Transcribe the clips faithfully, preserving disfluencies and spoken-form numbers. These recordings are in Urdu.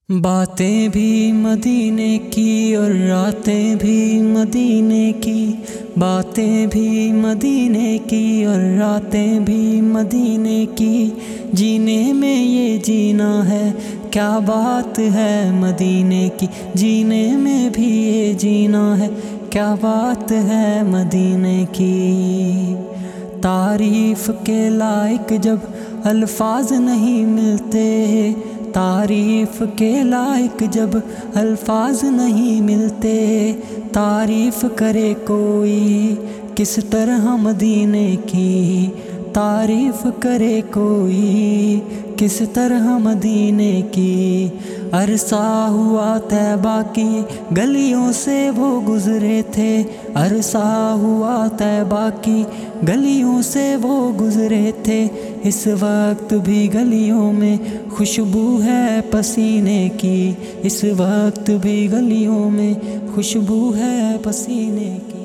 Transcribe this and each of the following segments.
باتیں بھی مدینے کی اور راتیں بھی مدینے کی، باتیں بھی مدینے کی اور راتیں بھی مدینے کی، جینے میں یہ جینا ہے کیا بات ہے مدینے کی، جینے میں بھی یہ جینا ہے کیا بات ہے مدینے کی۔ تعریف کے لائق جب الفاظ نہیں ملتے، تعریف کے لائق جب الفاظ نہیں ملتے، تعریف کرے کوئی کس طرح مدینے کی، تعریف کرے کوئی کس طرح مدینے کی۔ عرصہ ہوا طیبہ کی گلیوں سے وہ گزرے تھے، عرصہ ہوا طیبہ کی گلیوں سے وہ گزرے تھے، اس وقت بھی گلیوں میں خوشبو ہے پسینے کی، اس وقت بھی گلیوں میں خوشبو ہے پسینے کی۔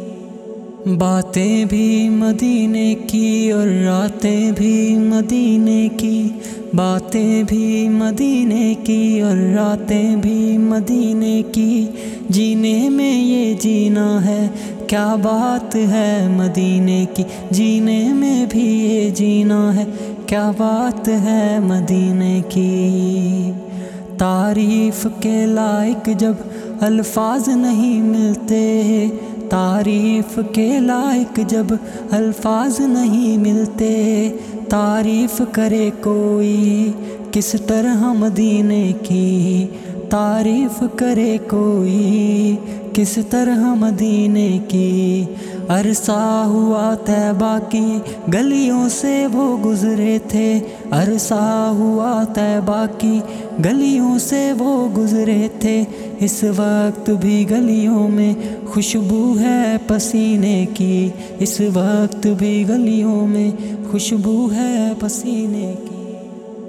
باتیں بھی مدینے کی اور راتیں بھی مدینے کی، باتیں بھی مدینے کی اور راتیں بھی مدینے کی، جینے میں یہ جینا ہے کیا بات ہے مدینے کی، جینے میں بھی یہ جینا ہے کیا بات ہے مدینے کی۔ تعریف کے لائق جب الفاظ نہیں ملتے، تعریف کے لائق جب الفاظ نہیں ملتے، تعریف کرے کوئی کس طرح مدینے کی، تعریف کرے کوئی کس طرح مدینے کی۔ عرصہ ہوا طیبہ کی گلیوں سے وہ گزرے تھے، عرصہ ہوا طیبہ کی گلیوں سے وہ گزرے تھے، اس وقت بھی گلیوں میں خوشبو ہے پسینے کی، اس وقت بھی گلیوں میں خوشبو ہے پسینے کی۔